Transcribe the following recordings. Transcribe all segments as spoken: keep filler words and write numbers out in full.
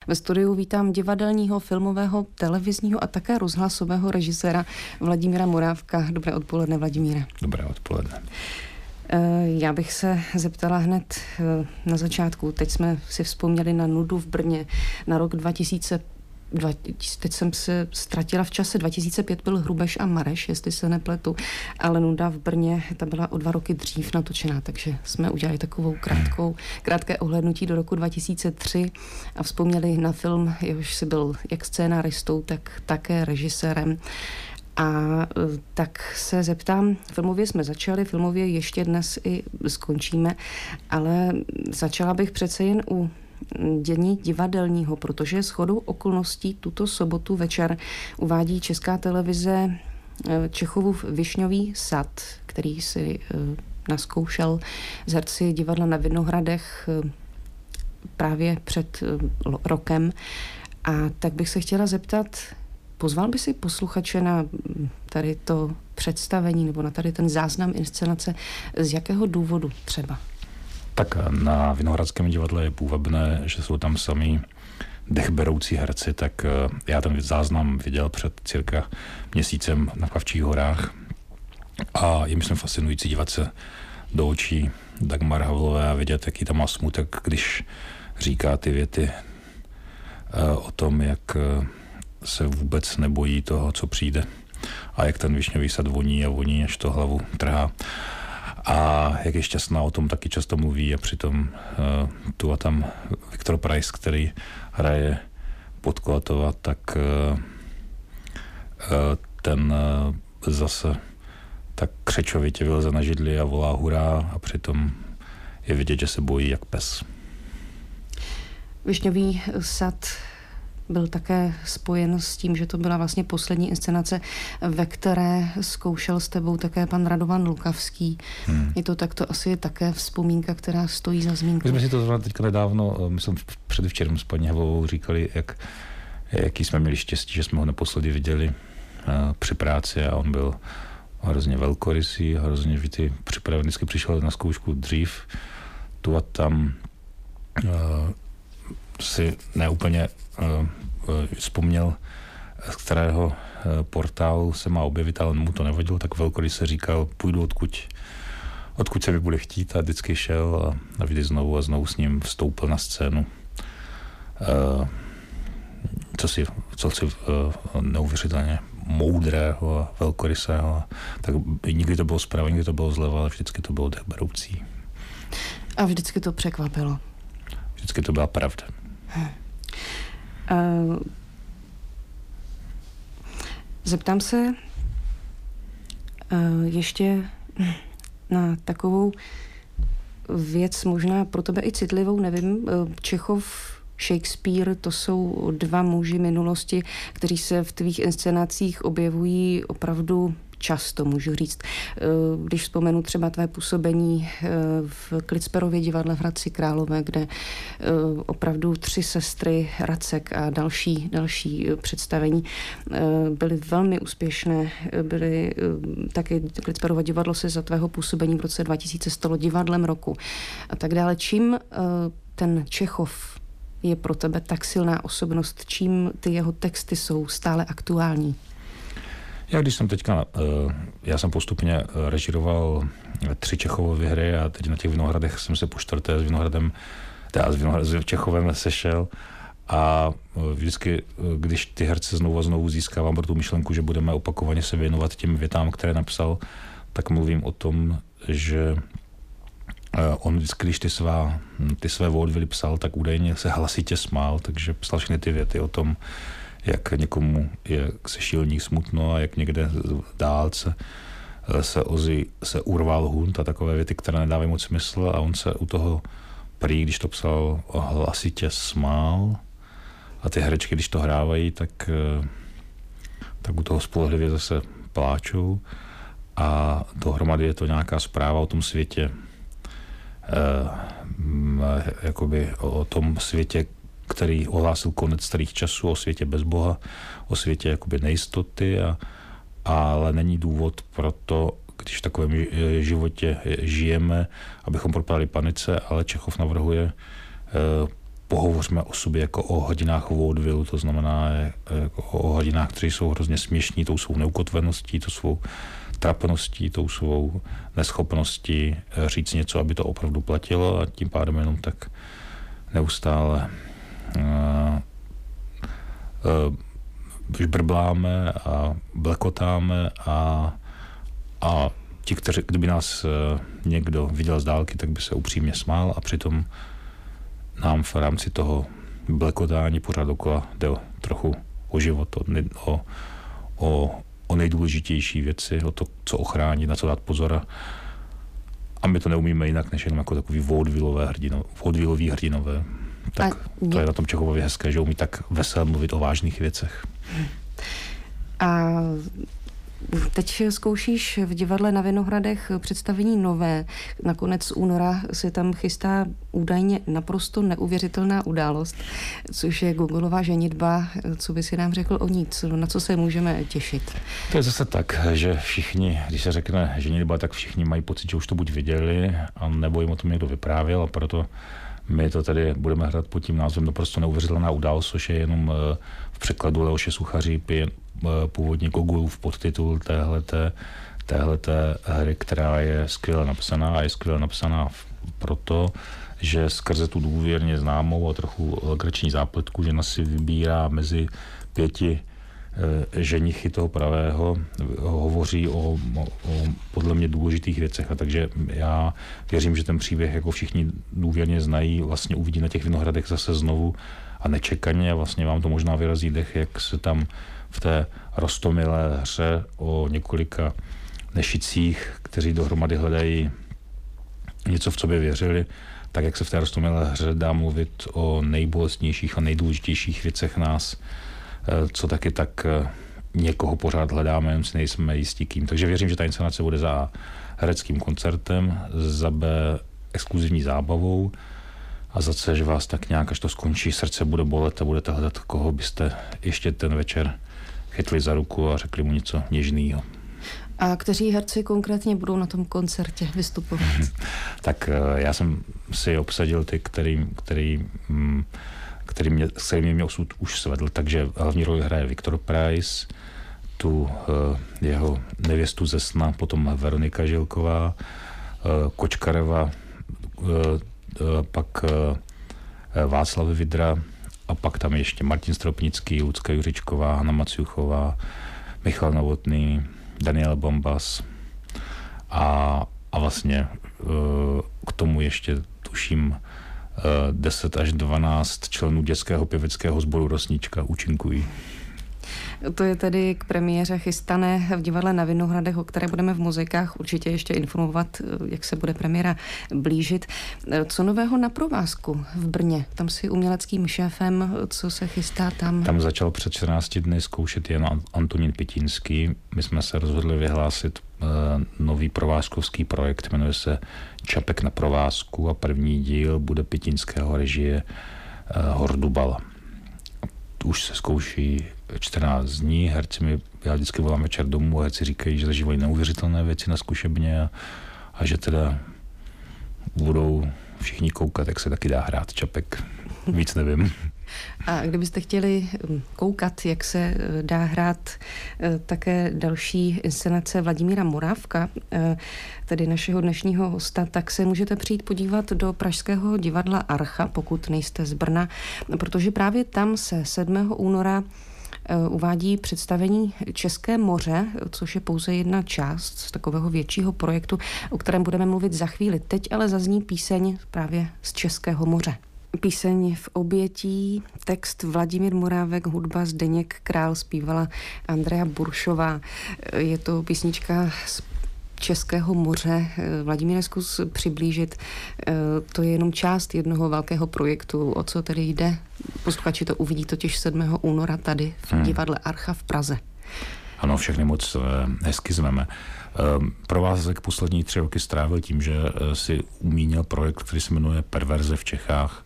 Ve studiu vítám divadelního, filmového, televizního a také rozhlasového režiséra Vladimíra Morávka. Dobré odpoledne, Vladimíre. Dobré odpoledne. Já bych se zeptala hned na začátku. Teď jsme si vzpomněli na nudu v Brně na rok dva tisíce. Teď jsem se ztratila v čase. dva tisíce pět byl Hrubeš a Mareš, jestli se nepletu, ale nuda v Brně, ta byla o dva roky dřív natočená, takže jsme udělali takovou krátkou, krátké ohlédnutí do roku dva tisíce tři a vzpomněli na film, jehož si byl jak scénáristou, tak také režisérem. A tak se zeptám, filmově jsme začali, filmově ještě dnes i skončíme, ale začala bych přece jen u dění divadelního, protože shodou okolností tuto sobotu večer uvádí Česká televize Čechův Višňový sad, který si naskoušel z herci divadla na Vinohradech právě před rokem. A tak bych se chtěla zeptat, pozval by si posluchače na tady to představení nebo na tady ten záznam inscenace, z jakého důvodu třeba? Tak na Vinohradském divadle je půvabné, že jsou tam sami dechberoucí herci, tak já ten záznam viděl před cirka měsícem na Pavčích horách a je myslím fascinující dívat se do očí Dagmar Havlové a vidět, jaký tam má smutek, když říká ty věty o tom, jak se vůbec nebojí toho, co přijde a jak ten višňový sad voní a voní, až to hlavu trhá. A jak je šťastná, o tom taky často mluví a přitom uh, tu a tam Viktor Preiss, který hraje Podklatova, tak uh, uh, ten uh, zase tak křečovitě vyleze na židli a volá hurá a přitom je vidět, že se bojí jak pes. Višňový sad byl také spojen s tím, že to byla vlastně poslední inscenace, ve které zkoušel s tebou také pan Radovan Lukavský. Hmm. Je to takto asi také vzpomínka, která stojí za zmínku. My jsme si to zrovna teďka nedávno, myslím předevčerem s paní Havlovou říkali, jak, jaký jsme měli štěstí, že jsme ho naposledy viděli uh, při práci a on byl hrozně velkorysý, hrozně vždy připravený, vždycky přišel na zkoušku dřív, tu a tam uh, si neúplně uh, vzpomněl, z kterého uh, portálu se má objevit, ale mu to nevadilo, tak velkorysý se říkal, půjdu odkud, odkud se mi bude chtít a vždycky šel a, a vždy znovu a znovu s ním vstoupil na scénu. Uh, co si, co si uh, neuvěřitelně moudrého a velkorysého. Tak nikdy to bylo zprava, nikdy to bylo zleva, ale vždycky to bylo dechberoucí. A vždycky to překvapilo. Vždycky to byla pravda. Hmm. Uh, zeptám se uh, ještě na takovou věc, možná pro tebe i citlivou, nevím, uh, Čechov, Shakespeare, to jsou dva muži minulosti, kteří se v tvých inscenacích objevují opravdu často, můžu říct. Když vzpomenu třeba tvé působení v Klicperově divadle v Hradci Králové, kde opravdu tři sestry, Racek a další, další představení byly velmi úspěšné. Byly taky Klicperovo divadlo se za tvého působení v roce dva tisíce stalo divadlem roku a tak dále. Čím ten Čechov je pro tebe tak silná osobnost, čím ty jeho texty jsou stále aktuální? Já když jsem teďka, já jsem postupně režíroval tři Čechovovy hry a teď na těch Vinohradech jsem se po čtvrté s Vinohradem, teda s, Vinohrad, s Čechovem sešel a vždycky, když ty herce znovu a znovu získávám pro tu myšlenku, že budeme opakovaně se věnovat těm větám, které napsal, tak mluvím o tom, že on vždycky, když ty, svá, ty své vaudeville psal, tak údajně se hlasitě smál, takže psal všechny ty věty o tom, jak někomu je sešílní smutno a jak někde v dálce se, ozi, se urval hunt a takové věty, které nedávají moc smysl a on se u toho prý, když to psal, hlasitě smál a ty herečky, když to hrávají, tak, tak u toho spolehlivě zase pláčou a dohromady je to nějaká zpráva o tom světě, eh, jakoby o, o tom světě, který ohlásil konec starých časů, o světě bez Boha, o světě jakoby nejistoty, a, ale není důvod pro to, když v takovém životě žijeme, abychom propadali panice, ale Čechov navrhuje pohovořme o sobě jako o hrdinách vaudevillu, to znamená jako o hrdinách, kteří jsou hrozně směšní tou svou neukotveností, tou svou trapností, tou svou neschopností říct něco, aby to opravdu platilo, a tím pádem jenom tak neustále uh, uh, brbláme a blekotáme a, a ti, kteří, kdyby nás uh, někdo viděl z dálky, tak by se upřímně smál, a přitom nám v rámci toho blekotání pořád dokola jde o, trochu o život, o, o, o, o nejdůležitější věci, o to, co ochránit, na co dát pozor. A my to neumíme jinak, než jenom jako takový vaudevillové hrdino, vaudevilloví hrdinové. Tak to je na tom Čechovově hezké, že umí tak veselé mluvit o vážných věcech. A teď zkoušíš v divadle na Vinohradech představení nové. Na konec února se tam chystá údajně naprosto neuvěřitelná událost, což je Gogolová ženitba. Co by si nám řekl o ní? Na co se můžeme těšit? To je zase tak, že všichni, když se řekne ženitba, tak všichni mají pocit, že už to buď viděli, a nebo jim o tom někdo vyprávěl, a proto my to tady budeme hrát pod tím názvem Naprosto neuvěřitelná událost, což je jenom v překladu Leoše Suchařípy původně Gogolův podtitul téhleté, téhleté hry, která je skvěle napsaná, a je skvěle napsaná proto, že skrze tu důvěrně známou a trochu legrační zápletku, že nás si vybírá mezi pěti e, ženichy toho pravého, hovoří o, o, o podle mě důležitých věcech, a takže já věřím, že ten příběh, jako všichni důvěrně znají, vlastně uvidí na těch Vinohradech zase znovu a nečekaně, a vlastně vám to možná vyrazí dech, jak se tam v té roztomilé hře o několika nešicích, kteří dohromady hledají něco, v co by věřili, tak jak se v té roztomilé hře dá mluvit o nejbolestnějších a nejdůležitějších věcech nás, co taky tak někoho pořád hledáme, jenom si nejsme jistí kým. Takže věřím, že ta inscenace bude za hereckým koncertem, za B exkluzivní zábavou, a za C, že vás tak nějak, až to skončí, srdce bude bolet a budete hledat, koho byste ještě ten večer chytli za ruku a řekli mu něco něžného. A kteří herci konkrétně budou na tom koncertě vystupovat? Tak já jsem si obsadil ty, který, který, který mě, s kterými mě osud už svedl, takže hlavní roli hraje Viktor Preiss, tu jeho nevěstu ze sna, potom Veronika Žilková, Kočkareva, pak Václav Vidra, a pak tam ještě Martin Stropnický, Lucka Juřičková, Hana Maciuchová, Michal Novotný, Daniel Bombas a, a vlastně k tomu ještě tuším deset až dvanáct členů dětského pěveckého sboru Rosnička účinkují. To je tedy k premiéře chystané v divadle na Vinohradech, o které budeme v muzikách určitě ještě informovat, jak se bude premiéra blížit. Co nového na provázku v Brně? Tam si uměleckým šéfem, co se chystá tam? Tam začal před čtrnácti dny zkoušet jen Antonín Pitínský. My jsme se rozhodli vyhlásit uh, nový provázkovský projekt, jmenuje se Čapek na provázku, a první díl bude pitínského režie uh, Hordubala. Už se zkouší čtrnáct dní, herci mi, já vždycky volám večer domů a herci říkají, že zažívají neuvěřitelné věci na zkušebně, a, a že teda budou všichni koukat, jak se taky dá hrát Čapek. Víc nevím. A kdybyste chtěli koukat, jak se dá hrát také další inscenace Vladimíra Morávka, tedy našeho dnešního hosta, tak se můžete přijít podívat do pražského divadla Archa, pokud nejste z Brna, protože právě tam se sedmého února uvádí představení České moře, což je pouze jedna část z takového většího projektu, o kterém budeme mluvit za chvíli. Teď ale zazní píseň právě z Českého moře. Píseň V obětí, text Vladimír Morávek, hudba Zdeněk Král, zpívala Andrea Buršová. Je to písnička z Českého moře. Vladimíre, zkus přiblížit. To je jenom část jednoho velkého projektu. O co tedy jde? Posluchači to uvidí totiž sedmého února tady v hmm. divadle Archa v Praze. Ano, všechny moc hezky zveme. Provázek poslední tři roky strávil tím, že si umínil projekt, který se jmenuje Perverze v Čechách,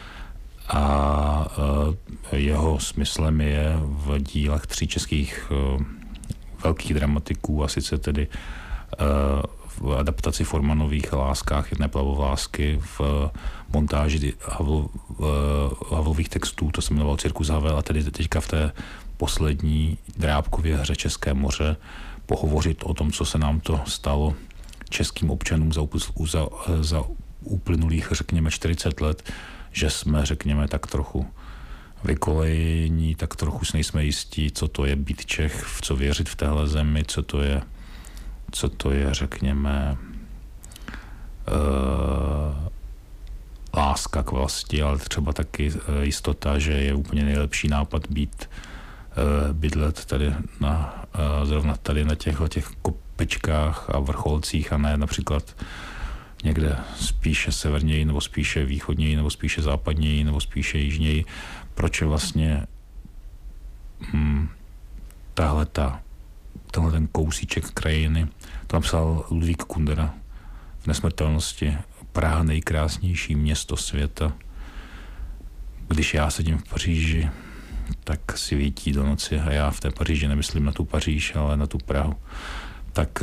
a jeho smyslem je v dílech tří českých velkých dramatiků, a sice tedy v adaptaci Formanových Láskách jedné plavovlásky, v montáži Havl, Havlových textů, to se jmenovalo Cirkus Havel, a tedy teďka v té poslední Drábkově hře České moře pohovořit o tom, co se nám to stalo českým občanům za, za, za uplynulých, řekněme, čtyřicet let, že jsme, řekněme, tak trochu vykolejení, tak trochu si nejsme jistí, co to je být Čech, v co věřit v téhle zemi, co to je, co to je, řekněme, uh, láska k vlasti, ale třeba taky jistota, že je úplně nejlepší nápad být, uh, bydlet tady na, uh, zrovna tady na těchto těch kopečkách a vrcholcích a ne například někde spíše severněji, nebo spíše východněji, nebo spíše západněji, nebo spíše jižněji. Proč je vlastně hm, tahle ta, tenhle ten kousíček krajiny, to napsal Ludvík Kundera v Nesmrtelnosti, Praha nejkrásnější město světa. Když já sedím v Paříži, tak si svítí do noci a já v té Paříži nemyslím na tu Paříž, ale na tu Prahu. Tak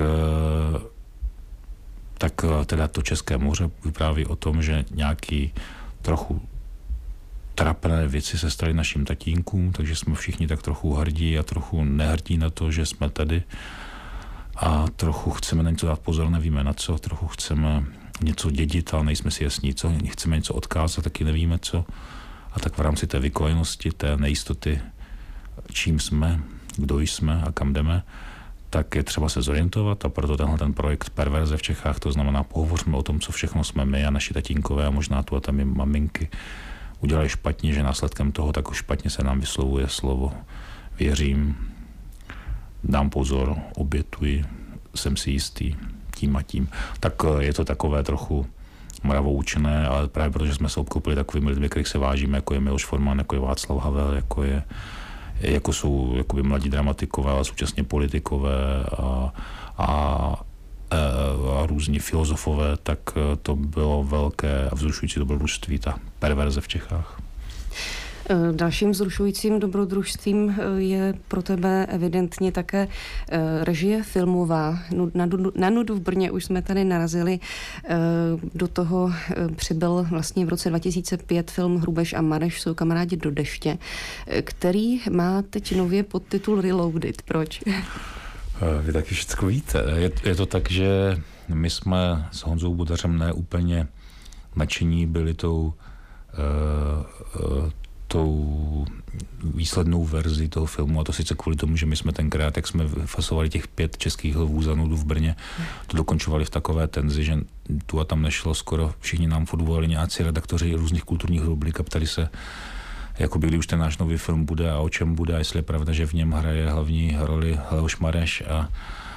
tak teda to České moře vypráví o tom, že nějaký trochu trapné věci se staly našim tatínkům, takže jsme všichni tak trochu hrdí a trochu nehrdí na to, že jsme tady a trochu chceme na něco dát pozor, nevíme na co, trochu chceme něco dědit, ale nejsme si jasní co, chceme něco odkázat, taky nevíme co. A tak v rámci té vykolenosti, té nejistoty, čím jsme, kdo jsme a kam jdeme, tak je třeba se zorientovat a proto tenhle ten projekt Perverze v Čechách, to znamená pohovořme o tom, co všechno jsme my a naši tatínkové a možná tu a tam i maminky udělali špatně, že následkem toho tak už špatně se nám vyslovuje slovo věřím, dám pozor, obětuji, jsem si jistý tím a tím. Tak je to takové trochu mravoučené, ale právě protože jsme se obklopili takovými lidmi, kterých se vážíme, jako je Miloš Forman, jako je Václav Havel, jako je jako jsou jakoby mladí dramatikové, ale současně politikové a, a, a různí filozofové, tak to bylo velké a vzrušující dobrodružství, ta Perverze v Čechách. Dalším vzrušujícím dobrodružstvím je pro tebe evidentně také režie filmová. Na Nudu v Brně už jsme tady narazili. Do toho přibyl vlastně v roce dva tisíce pět film Hrubeš a Mareš jsou kamarádi do deště, který má teď nově podtitul Reloaded. Proč? Vy taky všechno víte. Je, je to tak, že my jsme s Honzou Budařem ne úplně nadšení byli tou uh, uh, tou výslednou verzi toho filmu, a to sice kvůli tomu, že my jsme tenkrát, jak jsme fasovali těch pět českých lvů za Nudu v Brně, to dokončovali v takové tenzi, že tu a tam nešlo skoro, všichni nám furt volali nějací redaktoři různých kulturních rubrik a ptali se, jakoby kdy už ten náš nový film bude a o čem bude a jestli je pravda, že v něm hraje hlavní roli Leoš Mareš a,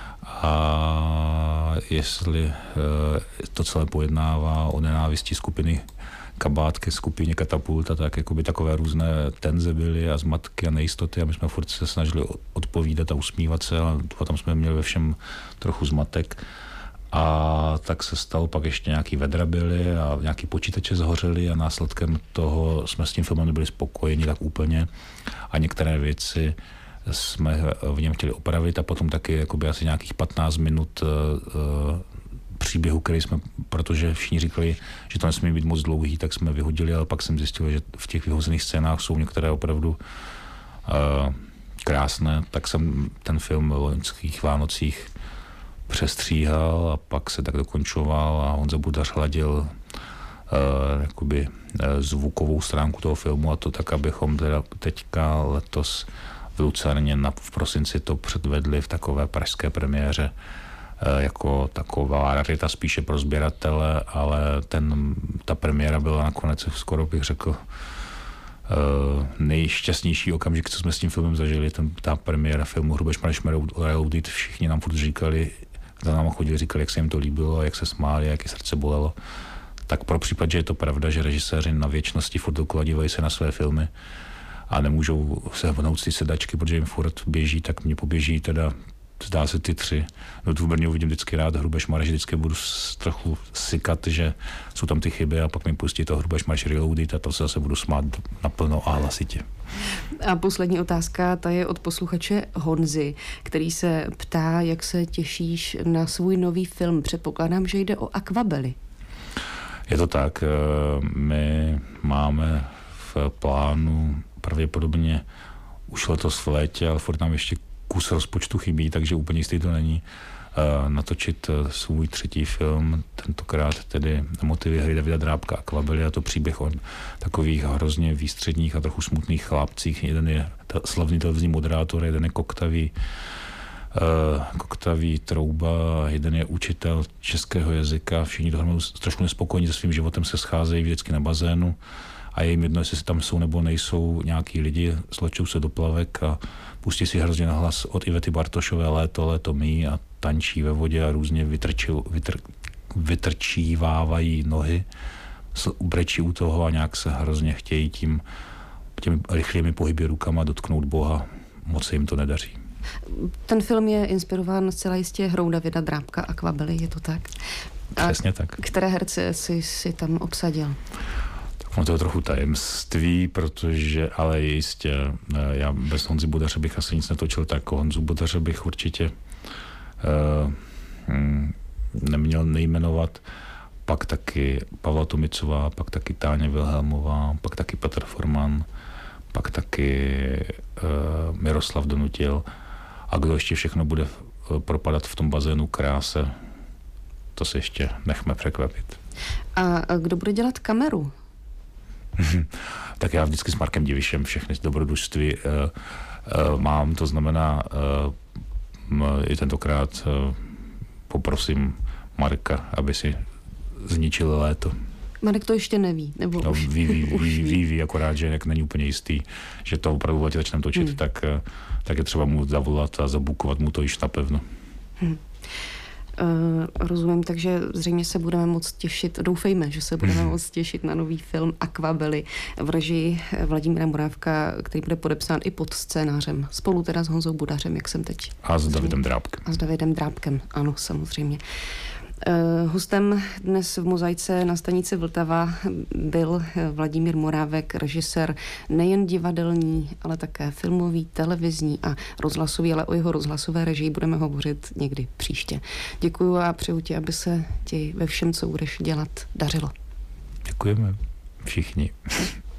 a jestli e, to celé pojednává o nenávisti skupiny Kabát ke skupině Katapult a tak, jakoby takové různé tenze byly a zmatky a nejistoty a my jsme furt se snažili odpovídat a usmívat se a tam jsme měli ve všem trochu zmatek. A tak se stalo, pak ještě nějaký vedra byly a nějaký počítače zhořely a následkem toho jsme s tím filmem nebyli spokojeni tak úplně a některé věci jsme v něm chtěli opravit a potom taky jakoby asi nějakých patnáct minut uh, příběhu, který jsme, protože všichni říkali, že to nesmí být moc dlouhý, tak jsme vyhodili, ale pak jsem zjistil, že v těch vyhozených scénách jsou některé opravdu uh, krásné, tak jsem ten film o loňských Vánocích přestříhal a pak se tak dokončoval a Honza Budař hladil uh, jakoby uh, zvukovou stránku toho filmu a to tak, abychom teda teďka letos v Lucerně na, v prosinci to předvedli v takové pražské premiéře jako taková rarita spíše pro sběratele, ale ten, ta premiéra byla nakonec, skoro bych řekl, nejšťastnější okamžik, co jsme s tím filmem zažili. Ten, ta premiéra filmu Hrubeš Mareš Reloaded, všichni nám furt říkali, za náma chodili, říkali, jak se jim to líbilo, jak se smáli, jak je srdce bolelo. Tak pro případ, že je to pravda, že režiséři na věčnosti furt dokola dívají se na své filmy a nemůžou se hnout ty sedačky, protože jim furt běží, tak mě poběží teda zdá se ty tři. No tu v Brně uvidím vždycky rád, Hrubeš Mareš, vždycky budu trochu sykat, že jsou tam ty chyby a pak mi pustí to Hrubeš Mareš Reloaded a to se zase budu smát naplno a hlasitě. A poslední otázka, ta je od posluchače Honzy, který se ptá, jak se těšíš na svůj nový film. Předpokládám, že jde o akvabely. Je to tak. My máme v plánu pravděpodobně už letos v létě, ale furt nám ještě kus rozpočtu chybí, takže úplně jistý to není, natočit svůj třetí film, tentokrát tedy motivy hry Davida Drábka Akvabely, a to příběh o takových hrozně výstředních a trochu smutných chlapcích. Jeden je slavný televizní moderátor, jeden je koktavý, uh, koktavý Trouba, jeden je učitel českého jazyka. Všichni dohromady trošku nespokojení se svým životem se scházejí vždycky na bazénu a je jim jedno, jestli tam jsou nebo nejsou nějaký lidi, slečou se do plavek a pustí si hrozně nahlas od Ivety Bartošové Léto, léto mí a tančí ve vodě a různě vytrči, vytr, vytrčívávají nohy, brečí u toho a nějak se hrozně chtějí tím těmi rychlými pohyby rukama dotknout Boha. Moc se jim to nedaří. Ten film je inspirován zcela jistě hrou Davida Drábka Akvabely, je to tak? Přesně tak. Které herce jsi si tam obsadil? On to je trochu tajemství, protože, ale jistě, já bez Honzy Budaře bych asi nic netočil, tak Honzu Budaře bych určitě uh, hm, neměl nejmenovat. Pak taky Pavla Tomicová, pak taky Táně Vilhelmová, pak taky Petr Forman, pak taky uh, Miroslav Donutil. A kdo ještě všechno bude propadat v tom bazénu kráse, to se ještě nechme překvapit. A kdo bude dělat kameru? Tak já vždycky s Markem Divišem všechny dobrodružství uh, uh, mám, to znamená uh, i tentokrát uh, poprosím Marka, aby si zničil léto. Marek to ještě neví, nebo no, už, ví, ví, už ví, ví. ví, ví, akorát, že jak není úplně jistý, že to opravdu letě začneme točit, hmm. tak, tak je třeba mu zavolat a zabukovat mu to již napevno. Hmm. Uh, rozumím, takže zřejmě se budeme moc těšit, doufejme, že se budeme moc těšit na nový film Akvabely v režii Vladimíra Morávka, který bude podepsán i pod scénářem. Spolu teda s Honzou Budařem, jak jsem teď. A s Davidem Drábkem. A s Davidem Drábkem, ano, samozřejmě. Uh, hostem dnes v Mozaice na stanici Vltava byl Vladimír Morávek, režisér nejen divadelní, ale také filmový, televizní a rozhlasový, ale o jeho rozhlasové režii budeme hovořit někdy příště. Děkuju a přeju ti, aby se ti ve všem, co budeš dělat, dařilo. Děkujeme všichni.